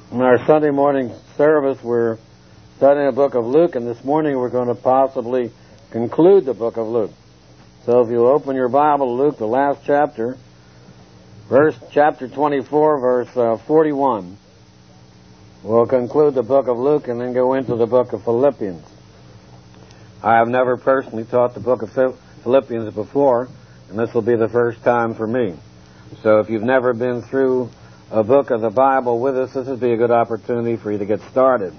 In our Sunday morning service, we're studying the book of Luke, and this morning we're going to possibly conclude the book of Luke. So if you open your Bible to Luke, the last chapter, chapter 24, verse 41, we'll conclude the book of Luke and then go into the book of Philippians. I have never personally taught the book of Philippians before, and this will be the first time for me. So if you've never been through a book of the Bible with us, this would be a good opportunity for you to get started.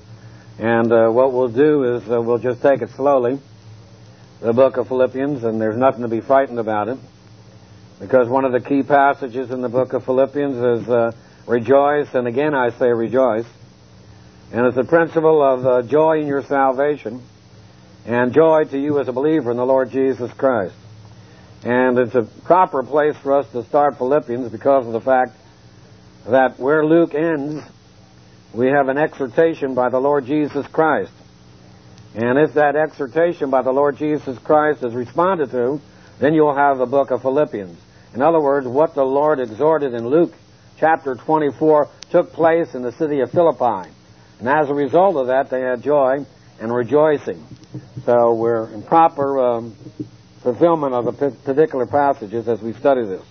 And what we'll do is we'll just take it slowly, the book of Philippians, and there's nothing to be frightened about it, because one of the key passages in the book of Philippians is rejoice, and again I say rejoice. And it's the principle of joy in your salvation, and joy to you as a believer in the Lord Jesus Christ. And it's a proper place for us to start Philippians because of the fact that where Luke ends, we have an exhortation by the Lord Jesus Christ. And if that exhortation by the Lord Jesus Christ is responded to, then you'll have the book of Philippians. In other words, what the Lord exhorted in Luke chapter 24 took place in the city of Philippi. And as a result of that, they had joy and rejoicing. So we're in proper fulfillment of the particular passages as we study this.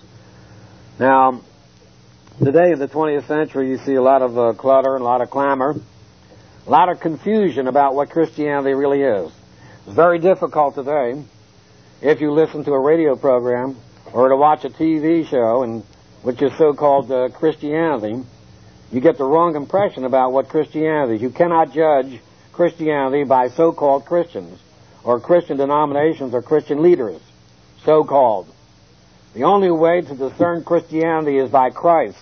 Now, today in the 20th century, you see a lot of clutter and a lot of clamor, a lot of confusion about what Christianity really is. It's very difficult today, if you listen to a radio program or to watch a TV show, and which is so-called Christianity, you get the wrong impression about what Christianity is. You cannot judge Christianity by so-called Christians or Christian denominations or Christian leaders, so-called. The only way to discern Christianity is by Christ.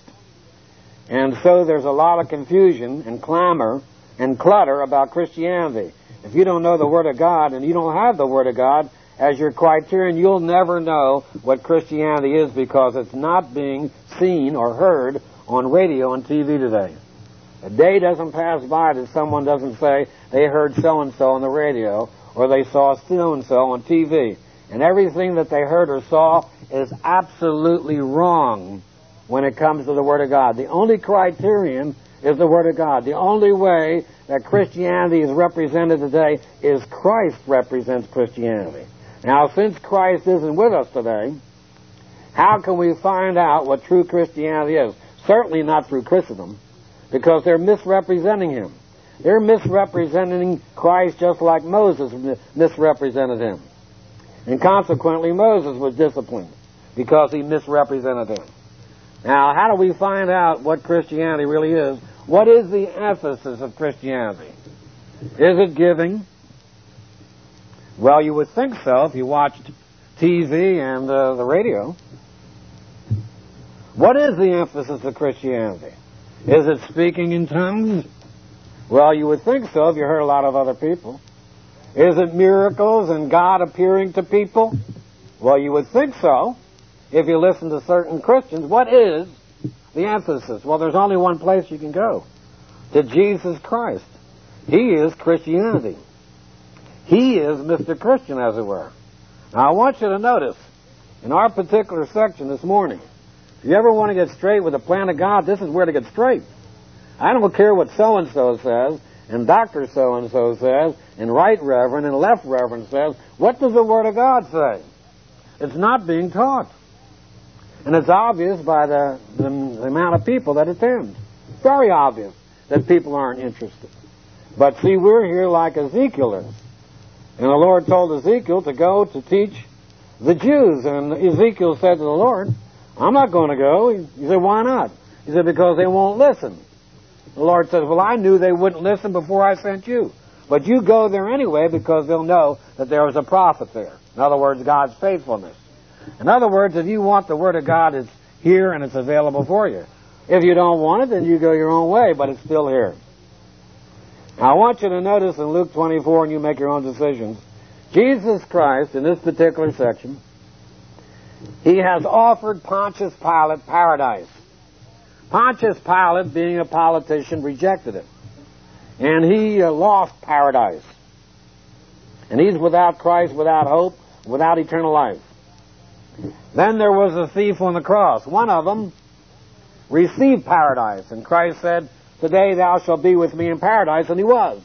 And so there's a lot of confusion and clamor and clutter about Christianity. If you don't know the Word of God and you don't have the Word of God as your criterion, you'll never know what Christianity is, because it's not being seen or heard on radio and TV today. A day doesn't pass by that someone doesn't say they heard so-and-so on the radio or they saw so-and-so on TV. And everything that they heard or saw is absolutely wrong when it comes to the Word of God. The only criterion is the Word of God. The only way that Christianity is represented today is Christ represents Christianity. Now, since Christ isn't with us today, how can we find out what true Christianity is? Certainly not through Christendom, because they're misrepresenting Him. They're misrepresenting Christ just like Moses misrepresented Him. And consequently, Moses was disciplined because he misrepresented Him. Now, how do we find out what Christianity really is? What is the emphasis of Christianity? Is it giving? Well, you would think so if you watched TV and the radio. What is the emphasis of Christianity? Is it speaking in tongues? Well, you would think so if you heard a lot of other people. Is it miracles and God appearing to people? Well, you would think so if you listen to certain Christians. What is the emphasis? Well, there's only one place you can go, to Jesus Christ. He is Christianity. He is Mr. Christian, as it were. Now, I want you to notice, in our particular section this morning, if you ever want to get straight with the plan of God, this is where to get straight. I don't care what so-and-so says, and Dr. so-and-so says, and right reverend and left reverend says. What does the Word of God say? It's not being taught. And it's obvious by the amount of people that attend. It's very obvious that people aren't interested. But see, we're here like Ezekiel is. And the Lord told Ezekiel to go to teach the Jews. And Ezekiel said to the Lord, I'm not going to go. He said, why not? He said, because they won't listen. The Lord says, well, I knew they wouldn't listen before I sent you. But you go there anyway, because they'll know that there was a prophet there. In other words, God's faithfulness. In other words, if you want the Word of God, it's here and it's available for you. If you don't want it, then you go your own way, but it's still here. Now, I want you to notice in Luke 24, and you make your own decisions, Jesus Christ, in this particular section, He has offered Pontius Pilate paradise. Pontius Pilate, being a politician, rejected it. And he lost paradise. And he's without Christ, without hope, without eternal life. Then there was a thief on the cross. One of them received paradise. And Christ said, today thou shalt be with me in paradise, and he was.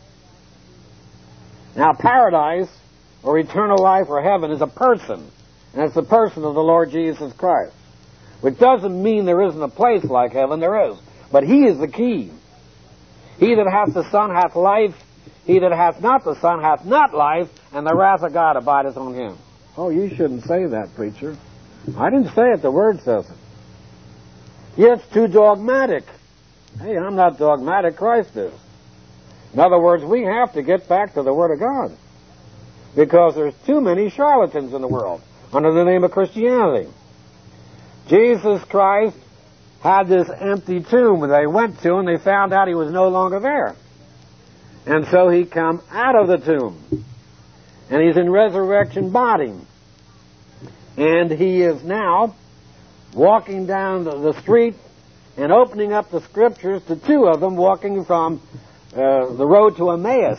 Now, paradise, or eternal life, or heaven, is a person, and it's the person of the Lord Jesus Christ. Which doesn't mean there isn't a place like heaven, there is. But he is the key. He that hath the Son hath life, he that hath not the Son hath not life, and the wrath of God abideth on him. Oh, you shouldn't say that, preacher. I didn't say it, the Word says it. It's too dogmatic. Hey, I'm not dogmatic, Christ is. In other words, we have to get back to the Word of God. Because there's too many charlatans in the world under the name of Christianity. Jesus Christ had this empty tomb that they went to, and they found out he was no longer there. And so he come out of the tomb. And he's in resurrection body. And he is now walking down the street and opening up the Scriptures to two of them walking from the road to Emmaus.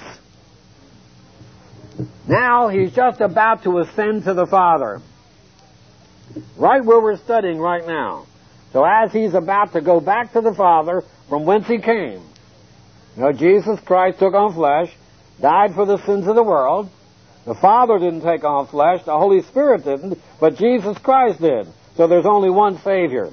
Now he's just about to ascend to the Father. Right where we're studying right now. So as he's about to go back to the Father from whence he came. You know, Jesus Christ took on flesh, died for the sins of the world. The Father didn't take on flesh, the Holy Spirit didn't, but Jesus Christ did. So there's only one Savior.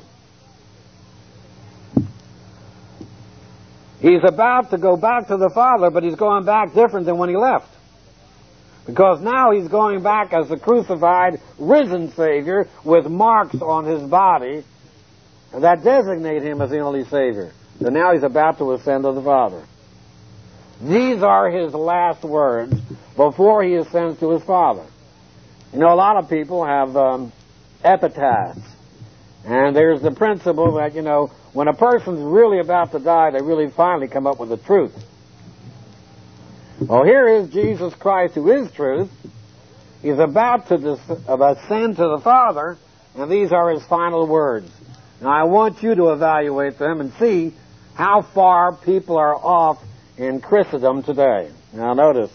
He's about to go back to the Father, but he's going back different than when he left. Because now he's going back as the crucified, risen Savior with marks on his body that designate him as the only Savior. So now he's about to ascend to the Father. These are his last words before he ascends to his Father. You know, a lot of people have epitaphs. And there's the principle that, you know, when a person's really about to die, they really finally come up with the truth. Well, here is Jesus Christ, who is truth. He's about to ascend to the Father, and these are his final words. Now, I want you to evaluate them and see how far people are off in Christendom today. Now, notice,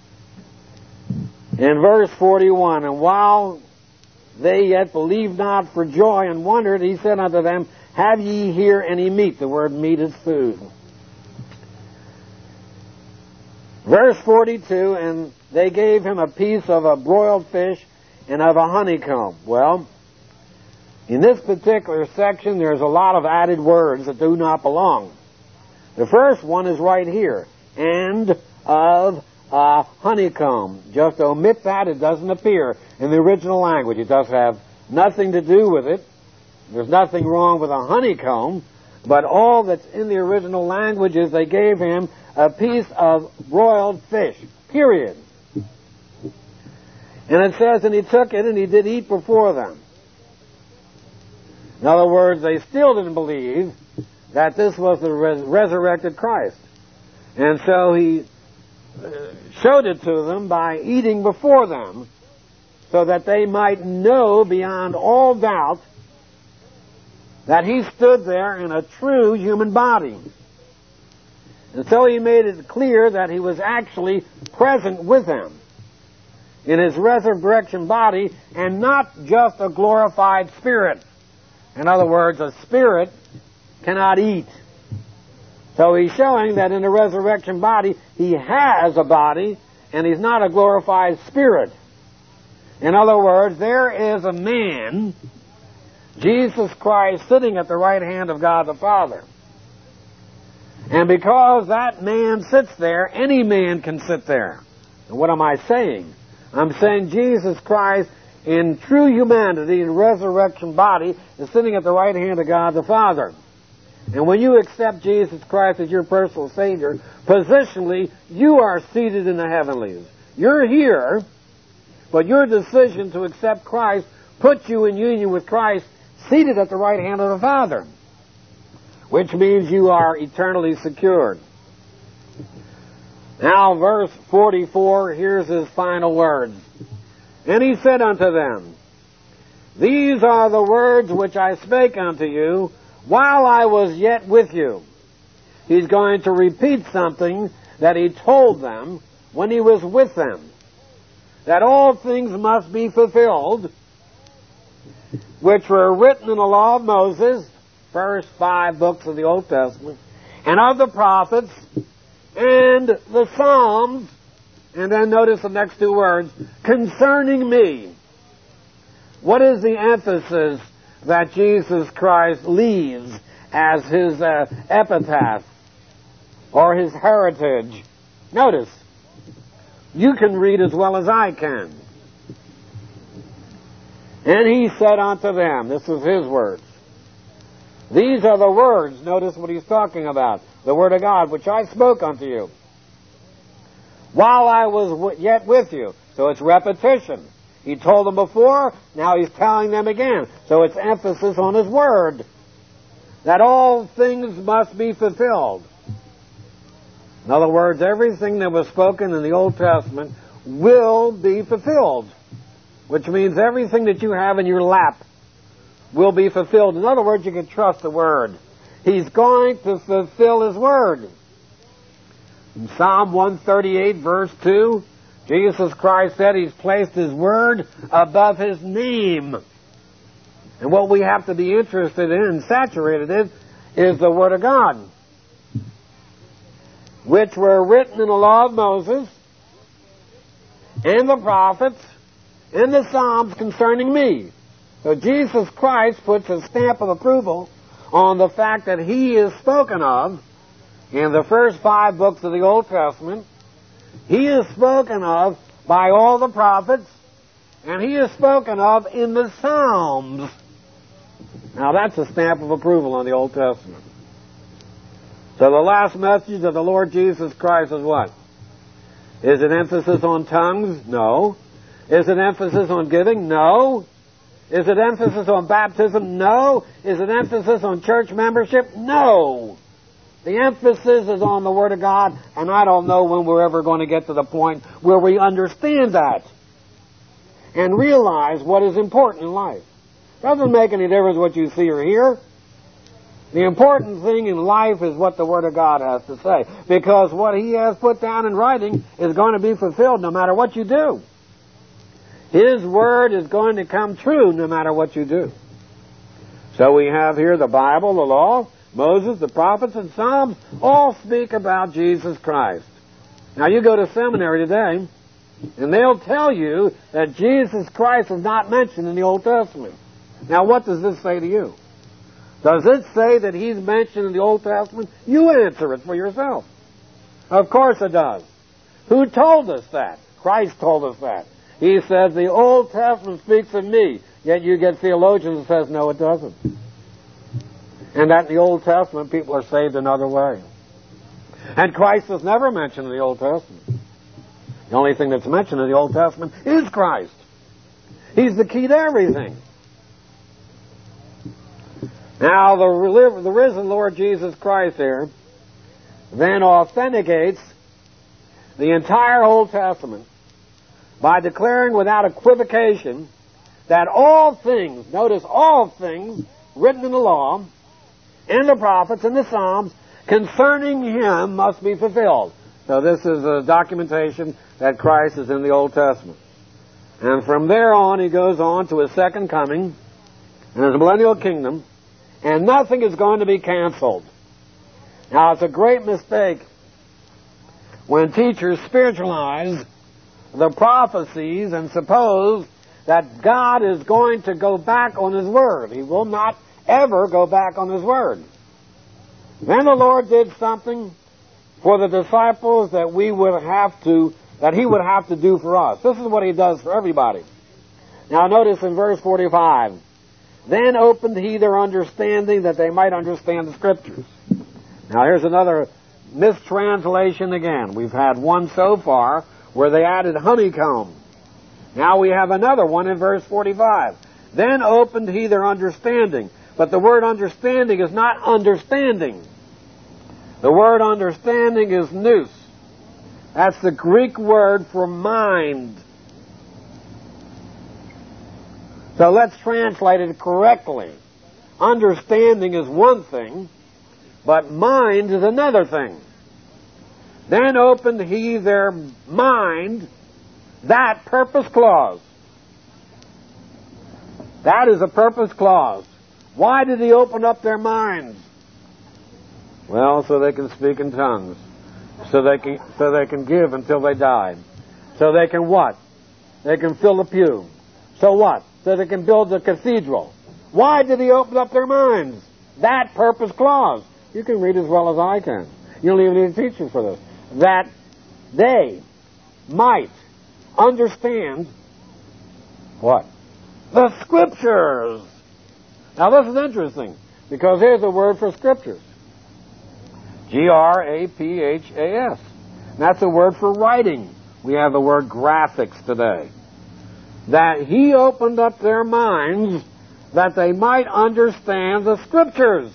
in verse 41, and while they yet believed not for joy and wondered, he said unto them, have ye here any meat? The word meat is food. Verse 42, and they gave him a piece of a broiled fish and of a honeycomb. Well, in this particular section, there's a lot of added words that do not belong. The first one is right here, and of honeycomb. Just omit that. It doesn't appear in the original language. It does have nothing to do with it. There's nothing wrong with a honeycomb, but all that's in the original language is they gave him a piece of broiled fish, period. And it says, and he took it and he did eat before them. In other words, they still didn't believe that this was the resurrected Christ. And so he showed it to them by eating before them, so that they might know beyond all doubt that he stood there in a true human body. And so he made it clear that he was actually present with them in his resurrection body, and not just a glorified spirit. In other words, a spirit cannot eat. So he's showing that in the resurrection body, he has a body, and he's not a glorified spirit. In other words, there is a man, Jesus Christ, sitting at the right hand of God the Father. And because that man sits there, any man can sit there. And what am I saying? I'm saying Jesus Christ, in true humanity, in resurrection body, is sitting at the right hand of God the Father. And when you accept Jesus Christ as your personal Savior, positionally, you are seated in the heavenlies. You're here, but your decision to accept Christ puts you in union with Christ, seated at the right hand of the Father, which means you are eternally secured. Now, verse 44, here's his final words. And he said unto them, these are the words which I spake unto you while I was yet with you. He's going to repeat something that he told them when he was with them. That all things must be fulfilled, which were written in the law of Moses, first 5 books of the Old Testament, and of the prophets, and the Psalms, and then notice the next two words, concerning me. What is the emphasis that Jesus Christ leaves as his epitaph or his heritage? Notice, you can read as well as I can. And he said unto them, this is his words. These are the words, notice what he's talking about, the word of God, which I spoke unto you, while I was yet with you. So it's repetition. He told them before, now he's telling them again. So it's emphasis on his word, that all things must be fulfilled. In other words, everything that was spoken in the Old Testament will be fulfilled, which means everything that you have in your lap will be fulfilled. In other words, you can trust the Word. He's going to fulfill His Word. In Psalm 138, verse 2, Jesus Christ said He's placed His Word above His name. And what we have to be interested in and saturated in is the Word of God, which were written in the law of Moses, and the prophets, and the Psalms concerning me. So Jesus Christ puts a stamp of approval on the fact that He is spoken of in the first 5 books of the Old Testament. He is spoken of by all the prophets, and He is spoken of in the Psalms. Now that's a stamp of approval on the Old Testament. So the last message of the Lord Jesus Christ is what? Is it emphasis on tongues? No. Is it emphasis on giving? No. Is it emphasis on baptism? No. Is it emphasis on church membership? No. The emphasis is on the Word of God, and I don't know when we're ever going to get to the point where we understand that and realize what is important in life. Doesn't make any difference what you see or hear. The important thing in life is what the Word of God has to say, because what He has put down in writing is going to be fulfilled no matter what you do. His Word is going to come true no matter what you do. So we have here the Bible, the law, Moses, the prophets, and Psalms all speak about Jesus Christ. Now you go to seminary today, and they'll tell you that Jesus Christ is not mentioned in the Old Testament. Now what does this say to you? Does it say that He's mentioned in the Old Testament? You answer it for yourself. Of course it does. Who told us that? Christ told us that. He says the Old Testament speaks of me, yet you get theologians that says no, it doesn't. And that in the Old Testament people are saved another way. And Christ is never mentioned in the Old Testament. The only thing that's mentioned in the Old Testament is Christ. He's the key to everything. Now, the risen Lord Jesus Christ here then authenticates the entire Old Testament by declaring without equivocation that all things, notice all things, written in the law, and the prophets, and the Psalms, concerning Him must be fulfilled. So this is a documentation that Christ is in the Old Testament. And from there on, He goes on to His second coming and His millennial kingdom, and nothing is going to be canceled. Now, it's a great mistake when teachers spiritualize the prophecies and suppose that God is going to go back on His Word. He will not ever go back on His Word. Then the Lord did something for the disciples that He would have to do for us. This is what He does for everybody. Now notice in verse 45, then opened He their understanding that they might understand the Scriptures. Now here's another mistranslation again. We've had one so far where they added honeycomb. Now we have another one in verse 45. Then opened He their understanding. But the word understanding is not understanding. The word understanding is nous. That's the Greek word for mind. So let's translate it correctly. Understanding is one thing, but mind is another thing. Then opened He their mind, that purpose clause. That is a purpose clause. Why did He open up their minds? Well, so they can speak in tongues. So they can give until they die. So they can what? They can fill the pew. So what? So they can build the cathedral. Why did he open up their minds? That purpose clause. You can read as well as I can. You don't even need a teacher for this. That they might understand what? The Scriptures. Now this is interesting, because here's a word for Scriptures. Graphas. That's a word for writing. We have the word graphics today. That he opened up their minds that they might understand the Scriptures.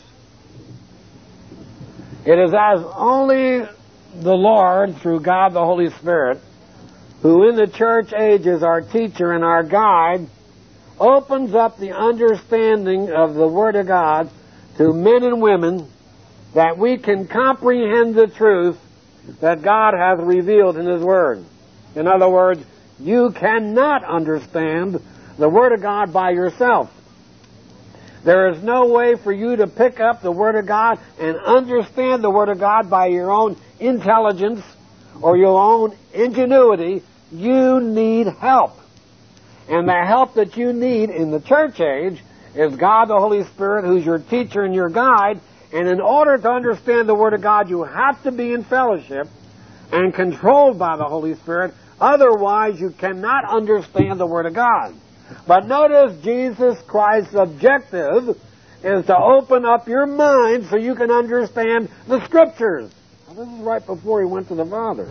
It is as only the Lord, through God the Holy Spirit, who in the church age is our teacher and our guide, opens up the understanding of the Word of God to men and women, that we can comprehend the truth that God has revealed in His Word. In other words, you cannot understand the Word of God by yourself. There is no way for you to pick up the Word of God and understand the Word of God by your own intelligence or your own ingenuity. You need help. And the help that you need in the church age is God the Holy Spirit, who's your teacher and your guide. And in order to understand the Word of God, you have to be in fellowship and controlled by the Holy Spirit. Otherwise, you cannot understand the Word of God. But notice Jesus Christ's objective is to open up your mind so you can understand the Scriptures. Now, this is right before He went to the Father.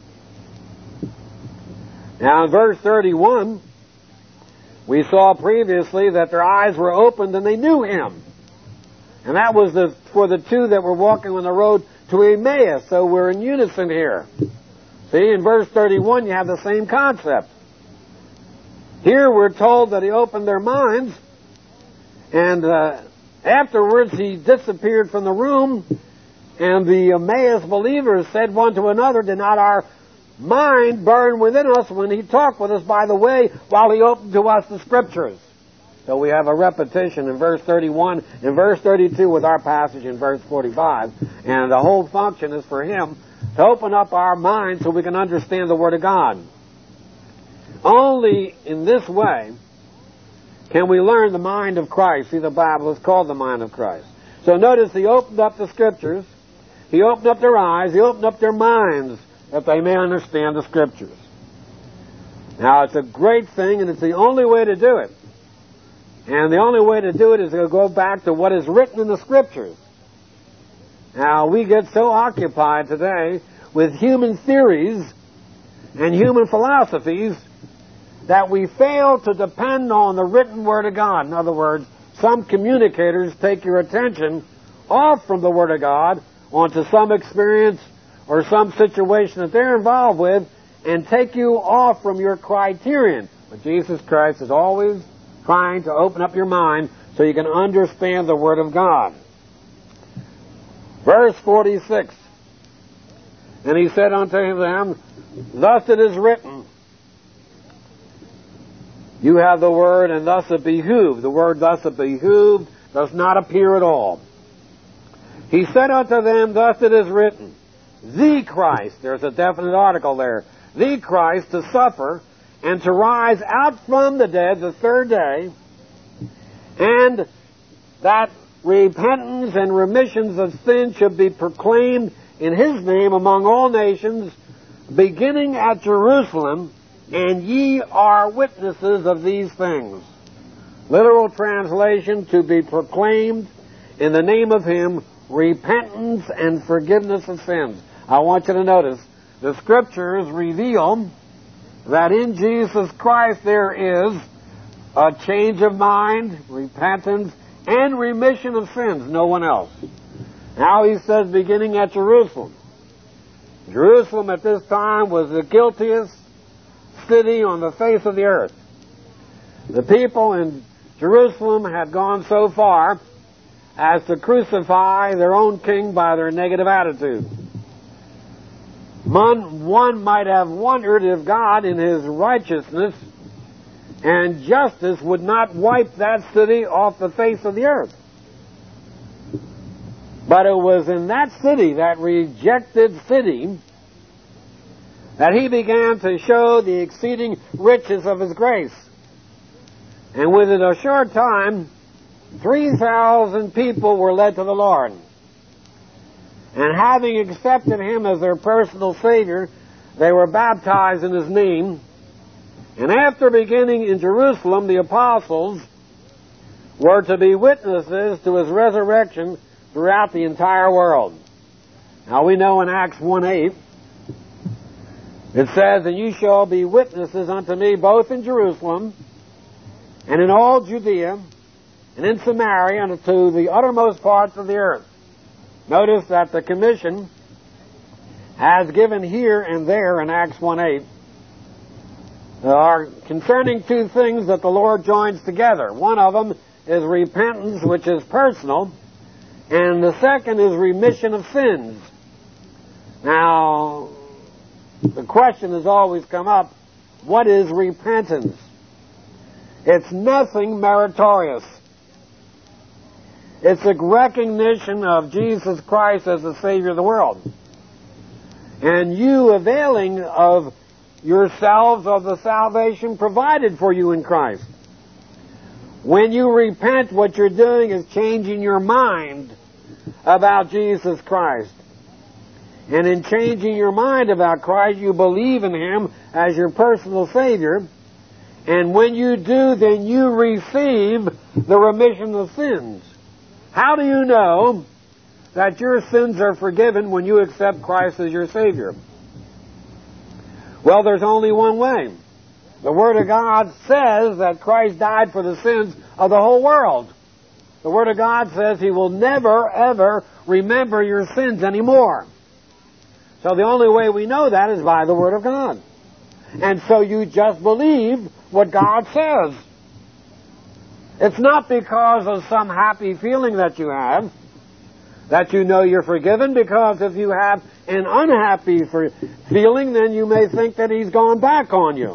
Now, in verse 31, we saw previously that their eyes were opened and they knew Him. And that was for the two that were walking on the road to Emmaus. So we're in unison here. See, in verse 31, you have the same concept. Here we're told that He opened their minds, and afterwards He disappeared from the room, and the Emmaus believers said one to another, "Did not our mind burn within us when He talked with us by the way, while He opened to us the Scriptures?" So we have a repetition in verse 31, in verse 32 with our passage in verse 45, and the whole function is for Him to open up our minds so we can understand the Word of God. Only in this way can we learn the mind of Christ. See, the Bible is called the mind of Christ. So notice He opened up the Scriptures, He opened up their eyes, He opened up their minds that they may understand the Scriptures. Now, it's a great thing, and it's the only way to do it. And the only way to do it is to go back to what is written in the Scriptures. Now, we get so occupied today with human theories and human philosophies that we fail to depend on the written Word of God. In other words, some communicators take your attention off from the Word of God onto some experience or some situation that they're involved with and take you off from your criterion. But Jesus Christ is always trying to open up your mind so you can understand the Word of God. Verse 46, and He said unto them, "Thus it is written." You have the word, "and thus it behooved." The word "thus it behooved" does not appear at all. He said unto them, "Thus it is written, the Christ," there's a definite article there, "the Christ to suffer and to rise out from the dead the third day, and that repentance and remissions of sin should be proclaimed in His name among all nations, beginning at Jerusalem, and ye are witnesses of these things." Literal translation, to be proclaimed in the name of Him, repentance and forgiveness of sins. I want you to notice, the Scriptures reveal that in Jesus Christ there is a change of mind, repentance, and remission of sins. No one else. Now He says, beginning at Jerusalem. Jerusalem at this time was the guiltiest city on the face of the earth. The people in Jerusalem had gone so far as to crucify their own king by their negative attitude. One might have wondered if God, in His righteousness and justice, would not wipe that city off the face of the earth. But it was in that city, that rejected city, that he began to show the exceeding riches of his grace. And within a short time, 3,000 people were led to the Lord. And having accepted him as their personal Savior, they were baptized in his name. And after beginning in Jerusalem, the apostles were to be witnesses to his resurrection throughout the entire world. Now we know in Acts 1:8, it says, "And you shall be witnesses unto me both in Jerusalem and in all Judea and in Samaria and to the uttermost parts of the earth." Notice that the commission as given here and there in Acts 1:8 are concerning two things that the Lord joins together. One of them is repentance, which is personal, and the second is remission of sins. Now, the question has always come up, what is repentance? It's nothing meritorious. It's a recognition of Jesus Christ as the Savior of the world. And you availing of yourselves of the salvation provided for you in Christ. When you repent, what you're doing is changing your mind about Jesus Christ. And in changing your mind about Christ, you believe in him as your personal Savior. And when you do, then you receive the remission of sins. How do you know that your sins are forgiven when you accept Christ as your Savior? Well, there's only one way. The Word of God says that Christ died for the sins of the whole world. The Word of God says he will never, ever remember your sins anymore. So the only way we know that is by the Word of God. And so you just believe what God says. It's not because of some happy feeling that you have that you know you're forgiven, because if you have an unhappy feeling, then you may think that he's gone back on you.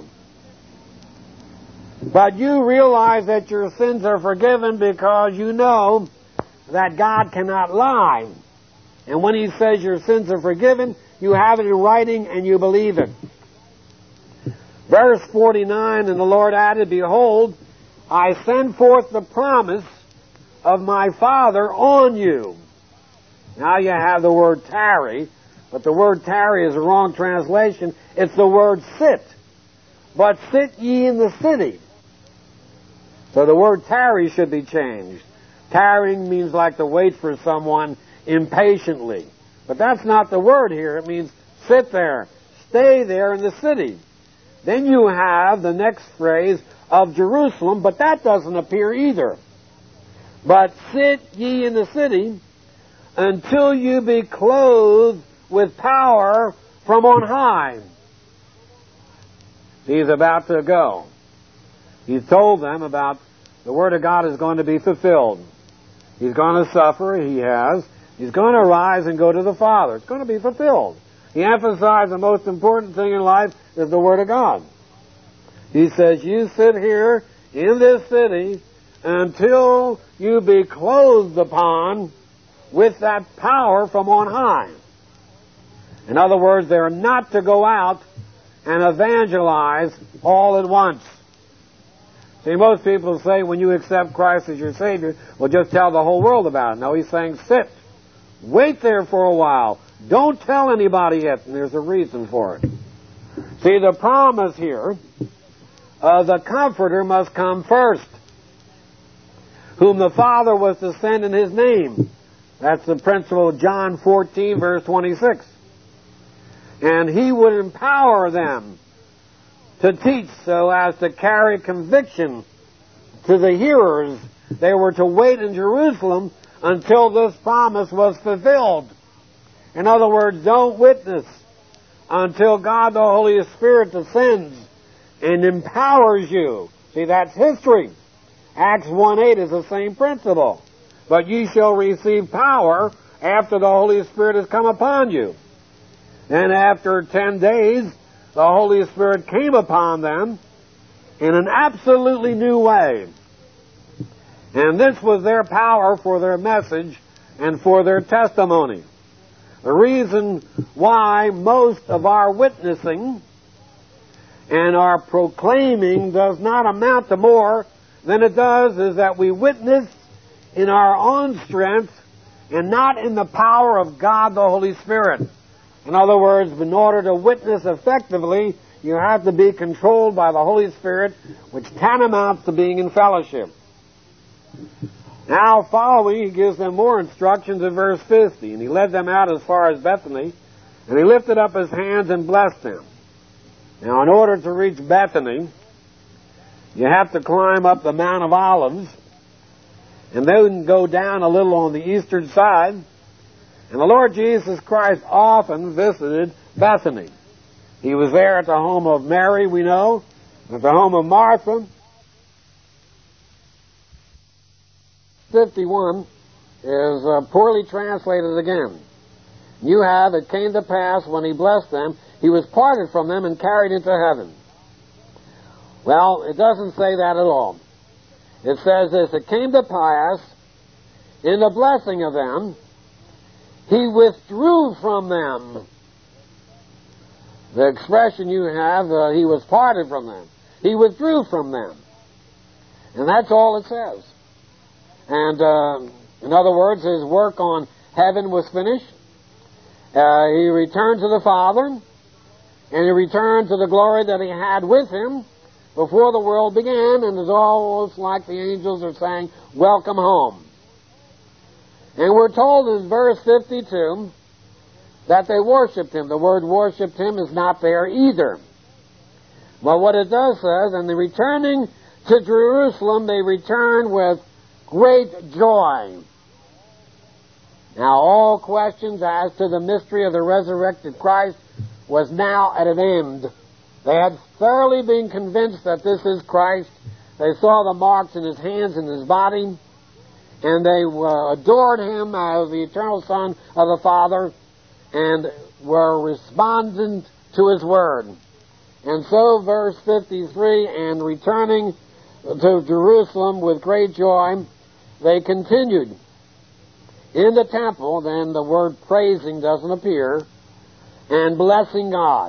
But you realize that your sins are forgiven because you know that God cannot lie. And when he says your sins are forgiven, you have it in writing and you believe it. Verse 49, "And the Lord added, Behold, I send forth the promise of my Father on you." Now you have the word tarry, but the word tarry is a wrong translation. It's the word sit. "But sit ye in the city." So the word tarry should be changed. Tarrying means like to wait for someone impatiently. But that's not the word here. It means sit there. Stay there in the city. Then you have the next phrase of Jerusalem, but that doesn't appear either. "But sit ye in the city until you be clothed with power from on high." He's about to go. He's told them about the Word of God is going to be fulfilled. He's going to suffer, he has. He's going to rise and go to the Father. It's going to be fulfilled. He emphasized the most important thing in life is the Word of God. He says, you sit here in this city until you be clothed upon with that power from on high. In other words, they're not to go out and evangelize all at once. See, most people say when you accept Christ as your Savior, well, just tell the whole world about it. No, he's saying sit. Wait there for a while. Don't tell anybody yet, and there's a reason for it. See, the promise here, the Comforter must come first, whom the Father was to send in his name. That's the principle of John 14, verse 26. And he would empower them to teach so as to carry conviction to the hearers. They were to wait in Jerusalem until this promise was fulfilled. In other words, don't witness until God the Holy Spirit descends and empowers you. See, that's history. Acts 1:8 is the same principle. But ye shall receive power after the Holy Spirit has come upon you. And after 10 days, the Holy Spirit came upon them in an absolutely new way. And this was their power for their message and for their testimony. The reason why most of our witnessing and our proclaiming does not amount to more than it does is that we witness in our own strength and not in the power of God the Holy Spirit. In other words, in order to witness effectively, you have to be controlled by the Holy Spirit, which tantamounts to being in fellowship. Now, following, he gives them more instructions in verse 50. And he led them out as far as Bethany, and he lifted up his hands and blessed them. Now, in order to reach Bethany, you have to climb up the Mount of Olives, and then go down a little on the eastern side. And the Lord Jesus Christ often visited Bethany. He was there at the home of Mary, we know, at the home of Martha. 51 is poorly translated again. You have, it came to pass when he blessed them, he was parted from them and carried into heaven. Well, it doesn't say that at all. It says this, it came to pass in the blessing of them, he withdrew from them. The expression you have, he was parted from them. He withdrew from them. And that's all it says. And in other words, his work on heaven was finished. He returned to the Father, and he returned to the glory that he had with him before the world began, and it's almost like the angels are saying, welcome home. And we're told in verse 52 that they worshipped him. The word worshipped him is not there either. But what it does says, and the returning to Jerusalem, they returned with great joy. Now, all questions as to the mystery of the resurrected Christ was now at an end. They had thoroughly been convinced that this is Christ. They saw the marks in his hands and his body, and they adored him as the eternal Son of the Father, and were respondent to his word. And so, verse 53, and returning to Jerusalem with great joy, they continued in the temple. Then the word praising doesn't appear, and blessing God.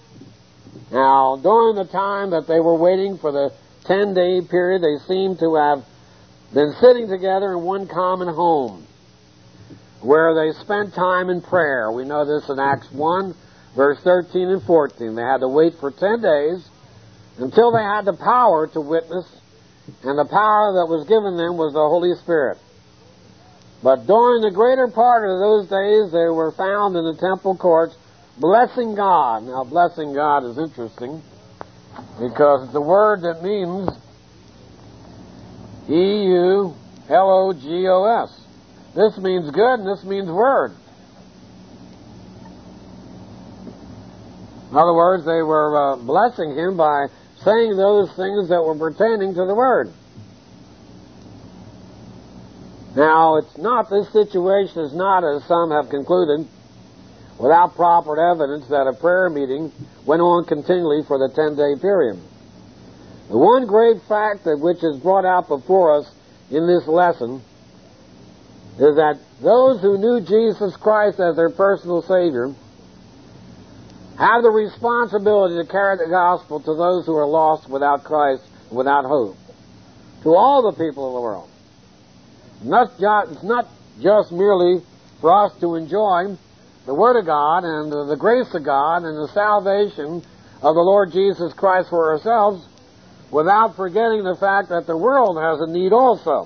Now, during the time that they were waiting for the 10-day period, they seemed to have been sitting together in one common home, where they spent time in prayer. We know this in Acts 1, verse 13 and 14. They had to wait for 10 days until they had the power to witness, and the power that was given them was the Holy Spirit. But during the greater part of those days, they were found in the temple courts blessing God. Now, blessing God is interesting because it's a word that means E-U-L-O-G-O-S. This means good and this means word. In other words, they were blessing him by saying those things that were pertaining to the word. Now, it's not, this situation is not, as some have concluded, without proper evidence that a prayer meeting went on continually for the 10-day period. The one great fact that which is brought out before us in this lesson is that those who knew Jesus Christ as their personal Savior have the responsibility to carry the gospel to those who are lost without Christ, without hope, to all the people of the world. It's not just merely for us to enjoy the Word of God and the grace of God and the salvation of the Lord Jesus Christ for ourselves, without forgetting the fact that the world has a need also.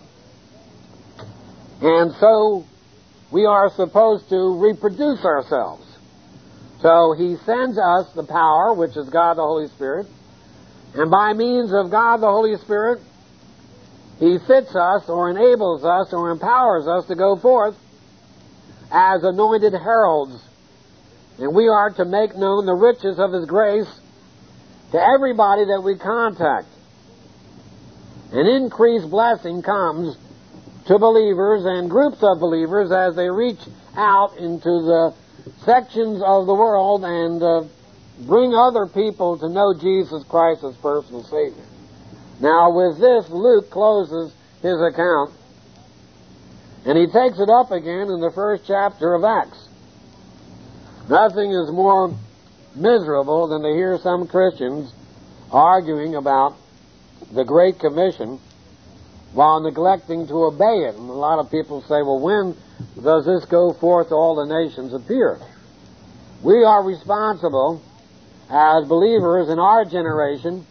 And so we are supposed to reproduce ourselves. So he sends us the power, which is God the Holy Spirit, and by means of God the Holy Spirit, he fits us or enables us or empowers us to go forth as anointed heralds. And we are to make known the riches of his grace to everybody that we contact. An increased blessing comes to believers and groups of believers as they reach out into the sections of the world and bring other people to know Jesus Christ as personal Savior. Now, with this, Luke closes his account, And he takes it up again in the first chapter of Acts. Nothing is more miserable than to hear some Christians arguing about the Great Commission while neglecting to obey it. And a lot of people say, well, when does this go forth to all the nations appear? We are responsible as believers in our generation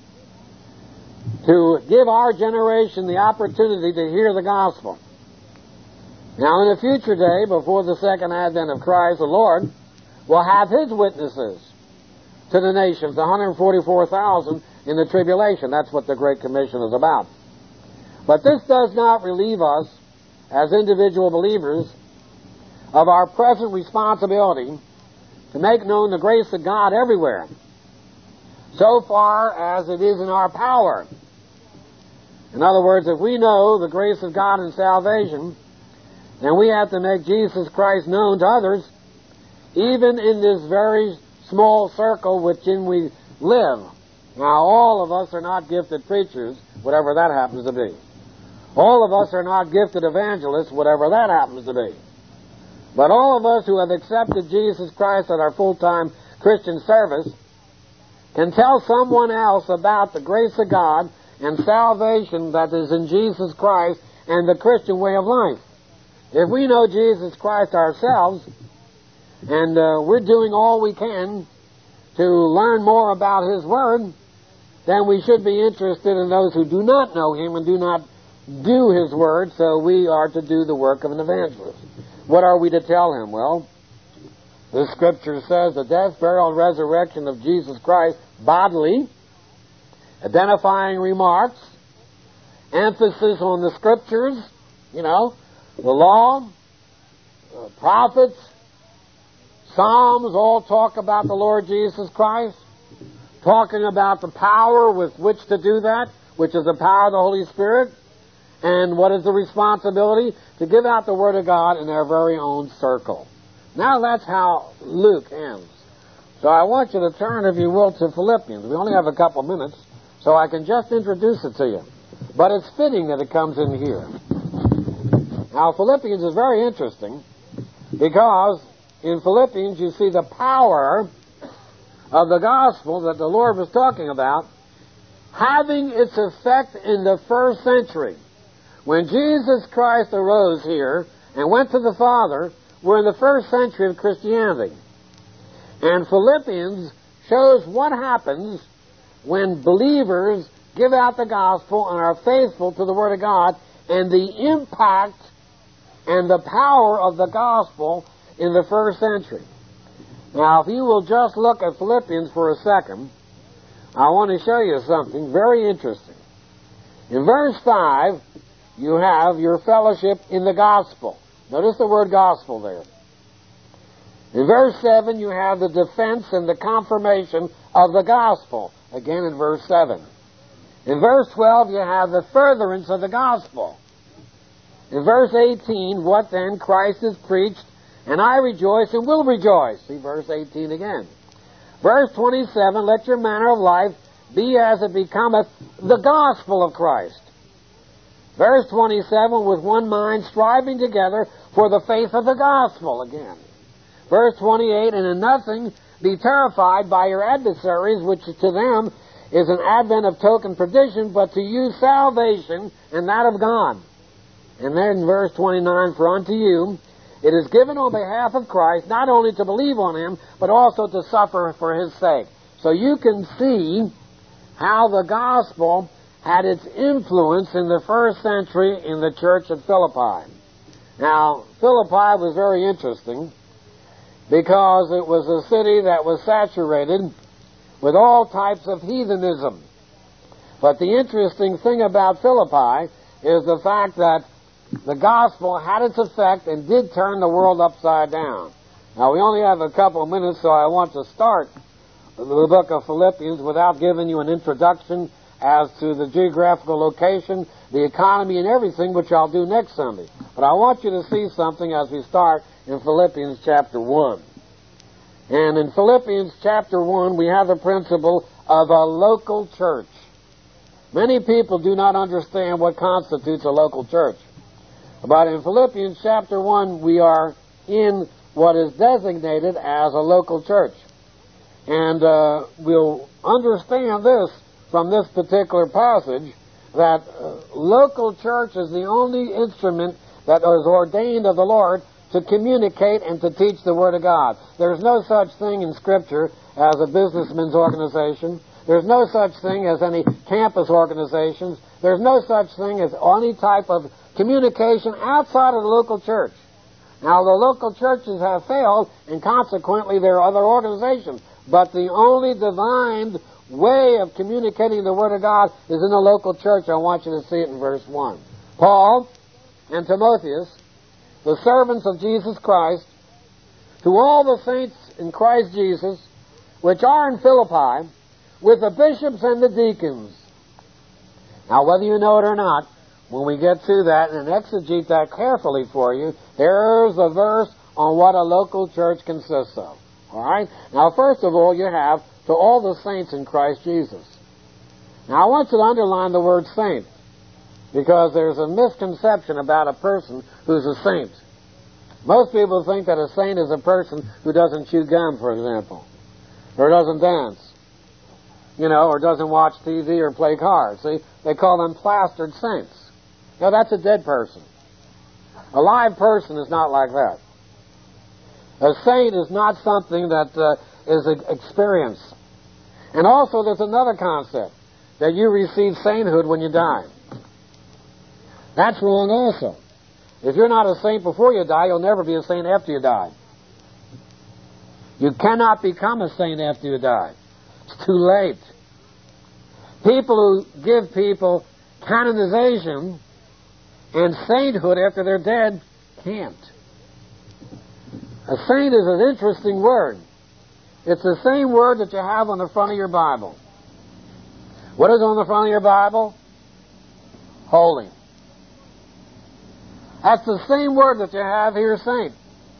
to give our generation the opportunity to hear the gospel. Now, in a future day, before the second advent of Christ, the Lord will have His witnesses to the nations, the 144,000 in the tribulation. That's what the Great Commission is about. But this does not relieve us, as individual believers, of our present responsibility to make known the grace of God everywhere, so far as it is in our power. In other words, if we know the grace of God in salvation, then we have to make Jesus Christ known to others, even in this very small circle within we live. Now, all of us are not gifted preachers, whatever that happens to be. All of us are not gifted evangelists, whatever that happens to be. But all of us who have accepted Jesus Christ as our full-time Christian service can tell someone else about the grace of God and salvation that is in Jesus Christ and the Christian way of life. If we know Jesus Christ ourselves, and we're doing all we can to learn more about His Word, then we should be interested in those who do not know Him and do not do His Word, so we are to do the work of an evangelist. What are we to tell him? Well, the Scripture says the death, burial, and resurrection of Jesus Christ bodily, identifying remarks, emphasis on the Scriptures, the law, the prophets, Psalms all talk about the Lord Jesus Christ, talking about the power with which to do that, which is the power of the Holy Spirit, and what is the responsibility? To give out the Word of God in their very own circle. Now that's how Luke ends. So I want you to turn, if you will, to Philippians. We only have a couple minutes, so I can just introduce it to you. But it's fitting that it comes in here. Now, Philippians is very interesting because in Philippians you see the power of the gospel that the Lord was talking about having its effect in the first century. When Jesus Christ arose here and went to the Father, we're in the first century of Christianity. And Philippians shows what happens when believers give out the gospel and are faithful to the Word of God, and the impact and the power of the gospel in the first century. Now, if you will just look at Philippians for a second, I want to show you something very interesting. In verse 5, you have your fellowship in the gospel. Notice the word gospel there. In verse 7, you have the defense and the confirmation of the gospel. Again in verse 7. In verse 12, you have the furtherance of the gospel. In verse 18, what then? Christ is preached, and I rejoice and will rejoice. See verse 18 again. Verse 27, let your manner of life be as it becometh the gospel of Christ. Verse 27, with one mind striving together for the faith of the gospel again. Verse 28, and in nothing be terrified by your adversaries, which to them is an advent of token perdition, but to you salvation and that of God. And then verse 29, for unto you it is given on behalf of Christ not only to believe on Him, but also to suffer for His sake. So you can see how the gospel had its influence in the first century in the church at Philippi. Now, Philippi was very interesting because it was a city that was saturated with all types of heathenism. But the interesting thing about Philippi is the fact that the gospel had its effect and did turn the world upside down. Now, we only have a couple of minutes, so I want to start the book of Philippians without giving you an introduction as to the geographical location, the economy, and everything, which I'll do next Sunday. But I want you to see something as we start in Philippians chapter 1. And in Philippians chapter 1, we have the principle of a local church. Many people do not understand what constitutes a local church. But in Philippians chapter 1, we are in what is designated as a local church. And we'll understand this from this particular passage, that local church is the only instrument that is ordained of the Lord to communicate and to teach the Word of God. There's no such thing in Scripture as a businessman's organization. There's no such thing as any campus organizations. There's no such thing as any type of communication outside of the local church. Now, the local churches have failed, and consequently there are other organizations. But the only divine way of communicating the Word of God is in the local church. I want you to see it in verse 1. Paul and Timotheus, the servants of Jesus Christ, to all the saints in Christ Jesus, which are in Philippi, with the bishops and the deacons. Now, whether you know it or not, when we get to that and exegete that carefully for you, there's a verse on what a local church consists of. All right? Now, first of all, you have to all the saints in Christ Jesus. Now, I want you to underline the word saint, because there's a misconception about a person who's a saint. Most people think that a saint is a person who doesn't chew gum, for example, or doesn't dance, or doesn't watch TV or play cards. See, they call them plastered saints. Now, that's a dead person. A live person is not like that. A saint is not something that is an experience. And also, there's another concept, that you receive sainthood when you die. That's wrong also. If you're not a saint before you die, you'll never be a saint after you die. You cannot become a saint after you die. It's too late. People who give people canonization and sainthood after they're dead can't. A saint is an interesting word. It's the same word that you have on the front of your Bible. What is on the front of your Bible? Holy. That's the same word that you have here, saint.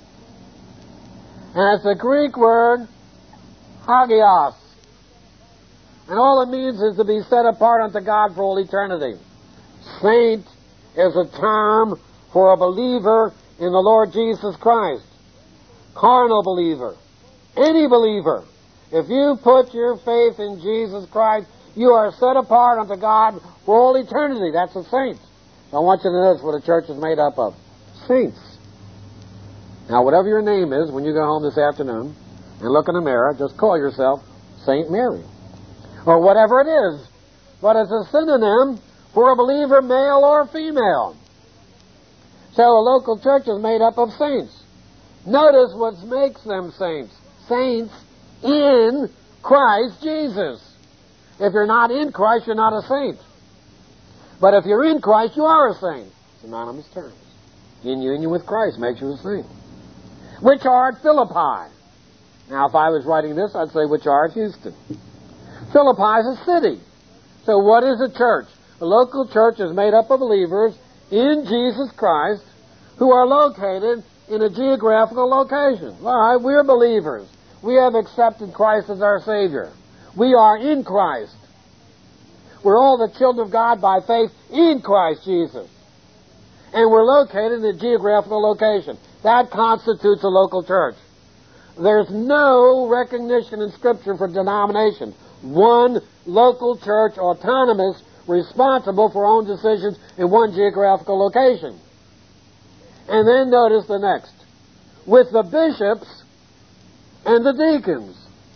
And it's the Greek word, hagios. And all it means is to be set apart unto God for all eternity. Saint is a term for a believer in the Lord Jesus Christ. Carnal believer. Any believer. If you put your faith in Jesus Christ, you are set apart unto God for all eternity. That's a saint. So I want you to notice what a church is made up of. Saints. Now, whatever your name is, when you go home this afternoon and look in the mirror, just call yourself Saint Mary. Or whatever it is. But it's a synonym for a believer, male or female. So a local church is made up of saints. Notice what makes them saints. Saints in Christ Jesus. If you're not in Christ, you're not a saint. But if you're in Christ, you are a saint. Synonymous terms. In union with Christ makes you a saint. Which are at Philippi. Now, if I was writing this, I'd say which are at Houston. Philippi is a city. So what is a church? A local church is made up of believers in Jesus Christ who are located in a geographical location. All right, we're believers. We have accepted Christ as our Savior. We are in Christ. We're all the children of God by faith in Christ Jesus. And we're located in a geographical location. That constitutes a local church. There's no recognition in Scripture for denomination. One local church, autonomous, responsible for own decisions in one geographical location. And then notice the next. With the bishops and the deacons.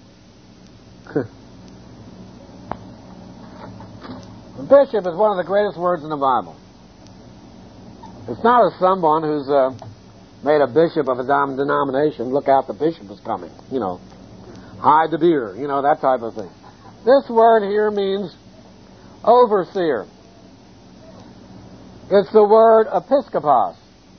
Bishop is one of the greatest words in the Bible. It's not as someone who's made a bishop of a denomination. Look out, the bishop is coming. Hide the beer. That type of thing. This word here means overseer. It's the word episkopos.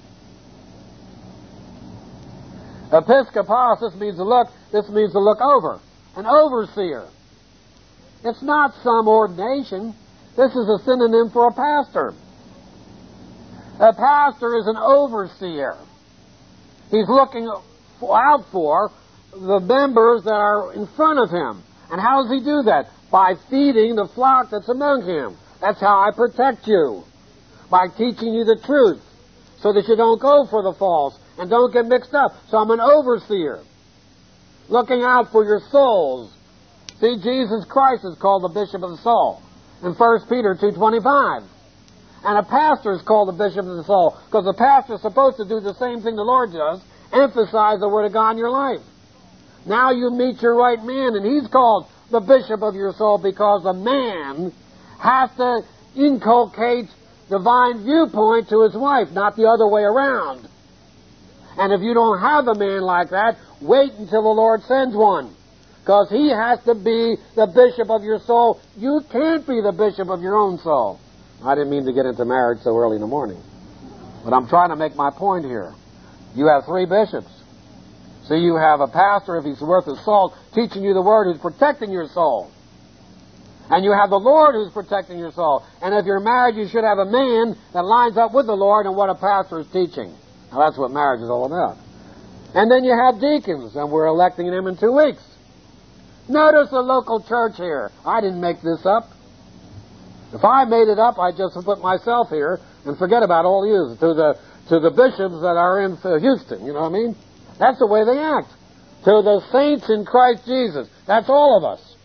Episkopos, this means to look over. An overseer. It's not some ordination. This is a synonym for a pastor. A pastor is an overseer. He's looking out for the members that are in front of him. And how does he do that? By feeding the flock that's among him. That's how I protect you. By teaching you the truth. so that you don't go for the false and don't get mixed up. So I'm an overseer, looking out for your souls. See, Jesus Christ is called the bishop of the soul in 1 Peter 2:25. And a pastor is called the bishop of the soul because the pastor is supposed to do the same thing the Lord does, emphasize the Word of God in your life. Now you meet your right man, and he's called the bishop of your soul because the man has to inculcate divine viewpoint to his wife, not the other way around. And if you don't have a man like that, wait until the Lord sends one, because he has to be the bishop of your soul. You can't be the bishop of your own soul. I didn't mean to get into marriage so early in the morning, but I'm trying to make my point here. You have 3 bishops. So you have a pastor, if he's worth his salt, teaching you the Word, who's protecting your soul. And you have the Lord who's protecting your soul. And if you're married, you should have a man that lines up with the Lord and what a pastor is teaching. Now that's what marriage is all about. And then you have deacons, and we're electing them in 2 weeks. Notice the local church here. I didn't make this up. If I made it up, I'd just put myself here and forget about all you, to the bishops that are in Houston, you know what I mean? That's the way they act. To the saints in Christ Jesus. That's all of us.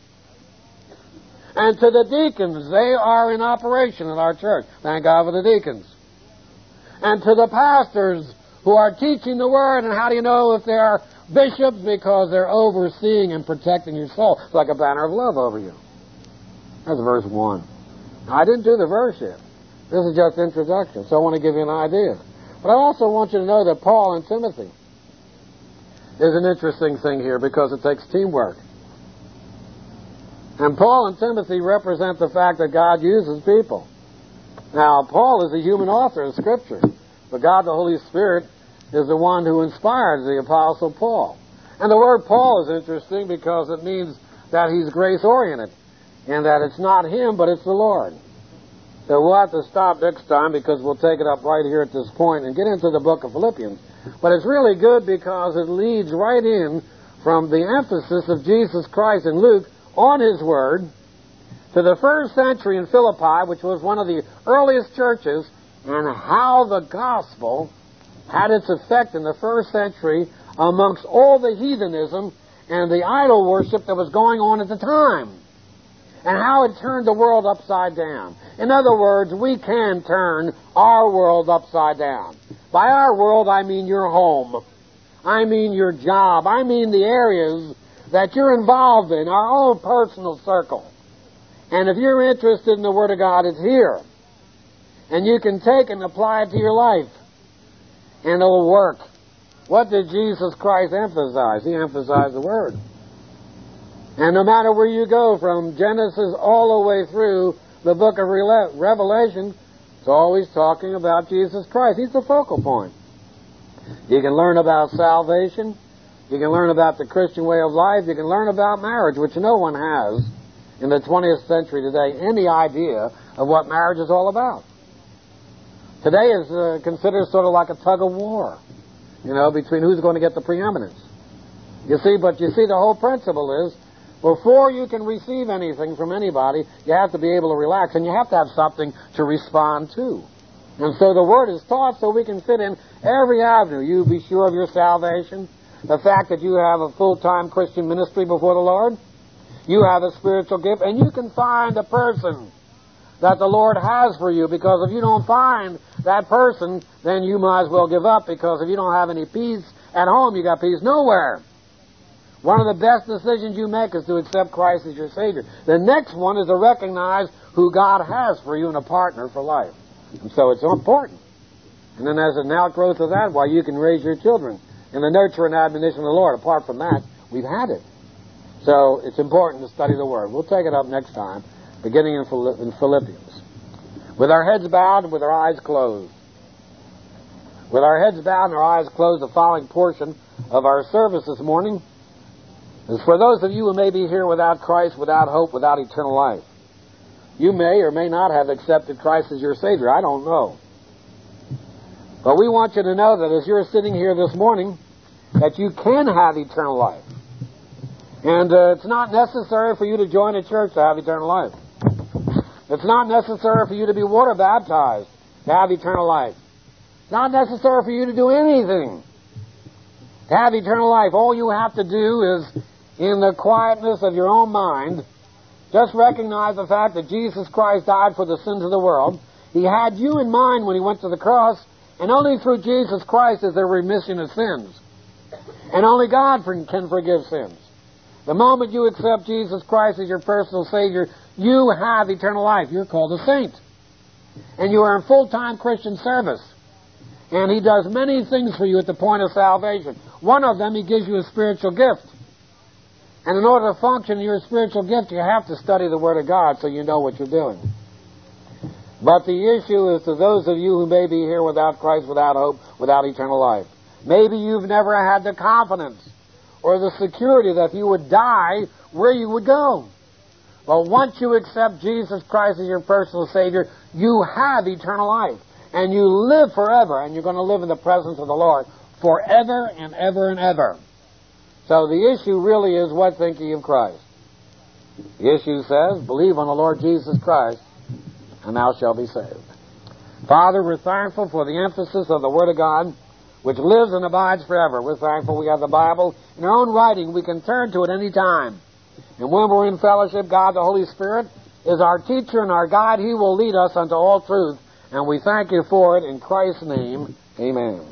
And to the deacons, they are in operation in our church. Thank God for the deacons. And to the pastors who are teaching the Word, and how do you know if they're bishops? Because they're overseeing and protecting your soul. It's like a banner of love over you. That's verse 1. Now, I didn't do the verse yet. This is just introduction, so I want to give you an idea. But I also want you to know that Paul and Timothy is an interesting thing here because it takes teamwork. And Paul and Timothy represent the fact that God uses people. Now, Paul is the human author of Scripture, but God the Holy Spirit is the one who inspired the Apostle Paul. And the word Paul is interesting because it means that he's grace-oriented, and that it's not him, but it's the Lord. So we'll have to stop next time because we'll take it up right here at this point and get into the book of Philippians. But it's really good because it leads right in from the emphasis of Jesus Christ in Luke on His Word to the first century in Philippi, which was one of the earliest churches, and how the gospel had its effect in the first century amongst all the heathenism and the idol worship that was going on at the time, and how it turned the world upside down. In other words, we can turn our world upside down. By our world, I mean your home. I mean your job. I mean the areas that you're involved in, our own personal circle. And if you're interested in the Word of God, it's here. And you can take and apply it to your life. And it'll work. What did Jesus Christ emphasize? He emphasized the Word. And no matter where you go, from Genesis all the way through the book of Revelation, it's always talking about Jesus Christ. He's the focal point. You can learn about salvation. You can learn about the Christian way of life. You can learn about marriage, which no one has in the 20th century today any idea of what marriage is all about. Today is considered sort of like a tug of war, between who's going to get the preeminence. But you see the whole principle is, before you can receive anything from anybody, you have to be able to relax, and you have to have something to respond to. And so the Word is taught so we can fit in every avenue. You be sure of your salvation, the fact that you have a full-time Christian ministry before the Lord, you have a spiritual gift, and you can find a person that the Lord has for you, because if you don't find that person, then you might as well give up, because if you don't have any peace at home, you got peace nowhere. One of the best decisions you make is to accept Christ as your Savior. The next one is to recognize who God has for you and a partner for life. And so it's important. And then as an outgrowth of that, you can raise your children in the nurture and admonition of the Lord. Apart from that, we've had it. So it's important to study the Word. We'll take it up next time, beginning in Philippians. With our heads bowed and with our eyes closed. With our heads bowed and our eyes closed, the following portion of our service this morning is for those of you who may be here without Christ, without hope, without eternal life. You may or may not have accepted Christ as your Savior. I don't know. But we want you to know that as you're sitting here this morning, that you can have eternal life. And it's not necessary for you to join a church to have eternal life. It's not necessary for you to be water baptized to have eternal life. It's not necessary for you to do anything to have eternal life. All you have to do is, in the quietness of your own mind, just recognize the fact that Jesus Christ died for the sins of the world. He had you in mind when He went to the cross, and only through Jesus Christ is there remission of sins. And only God can forgive sins. The moment you accept Jesus Christ as your personal Savior, you have eternal life. You're called a saint. And you are in full-time Christian service. And He does many things for you at the point of salvation. One of them, He gives you a spiritual gift. And in order to function in your spiritual gift, you have to study the Word of God so you know what you're doing. But the issue is to those of you who may be here without Christ, without hope, without eternal life. Maybe you've never had the confidence or the security that if you would die, where you would go. But once you accept Jesus Christ as your personal Savior, you have eternal life. And you live forever, and you're going to live in the presence of the Lord forever and ever and ever. So the issue really is, what think ye of Christ? The issue says, believe on the Lord Jesus Christ, and thou shalt be saved. Father, we're thankful for the emphasis of the Word of God, which lives and abides forever. We're thankful we have the Bible in our own writing. We can turn to it any time. And when we're in fellowship, God, the Holy Spirit, is our teacher and our guide. He will lead us unto all truth. And we thank you for it in Christ's name. Amen.